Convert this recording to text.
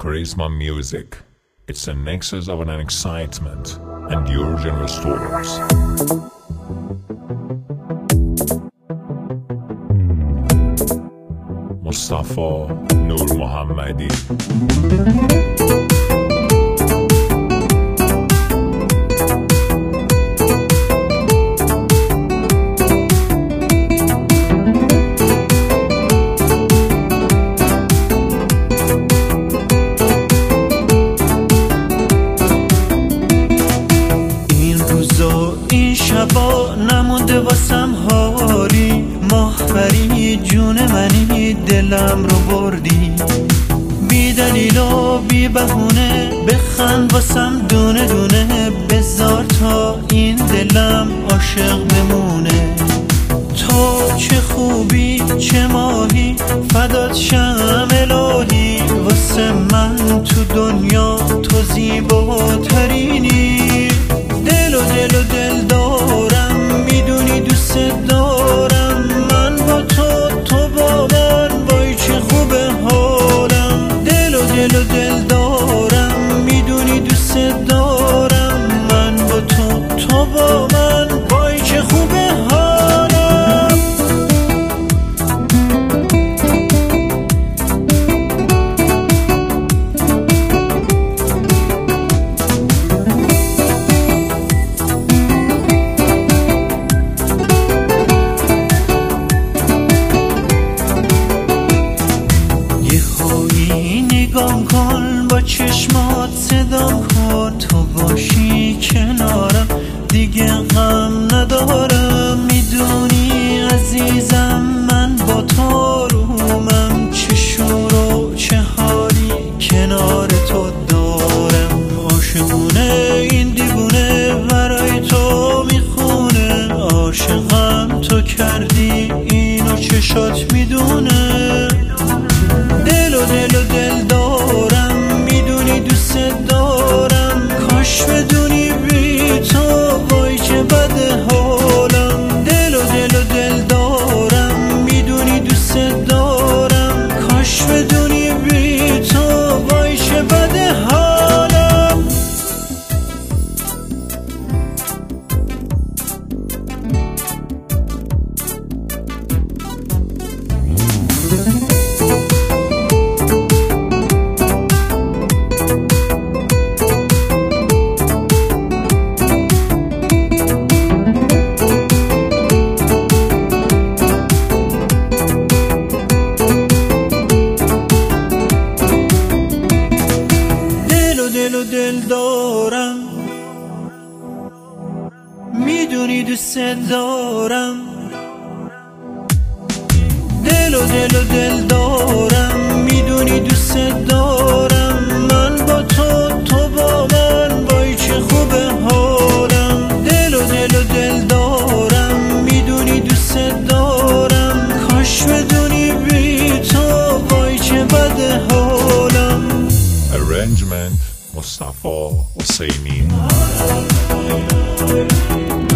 Charisma Music. It's a nexus of an excitement and urgent restores. Mustafa Nur Mohammadi. این شبا نمونده واسم حالی، ماهوری جون منی، دلم رو بردی بی دلیل و بی بهونه، بخند واسم دونه دونه، بذار تا این دلم عاشق بمونه. تو چه خوبی چه ماهی، فدات شم الهی، واسه من تو دنیا تو زیباترینی. دل و دل دارم، میدونی دوست دارم، من با تو با من، وای چه خوبه حالم. دل و دل دارم، میدونی دوست دارم، من با تو با من، وای چه خوبه حالم. نگام کن با چشمات، صدام کن، تو باشی کنارم دیگه غم ندارم. میدونی عزیزم من با تو رومم، چه شور و چه حالی کنار تو دارم. عاشقونه این دیوونه برای تو میخونه، عاشقم تو کردی اینو چشات میدونه. دل و دل دارم، میدونی دوست دارم، کاش بدونی بی تو وای چه بده حالم. دل و دل دارم، میدونی دوست دارم، کاش بدونی بی تو وای چه بده حالم. دل دارم، میدونی دوست دارم. دل و دل دارم، میدونی دوست دارم، من با تو با من، وای چه خوبه حالم. دل و دل دارم، میدونی دوست دارم، کاش بدونی بی تو وای چه بده حالم. Arrangement Mustafa Husseini.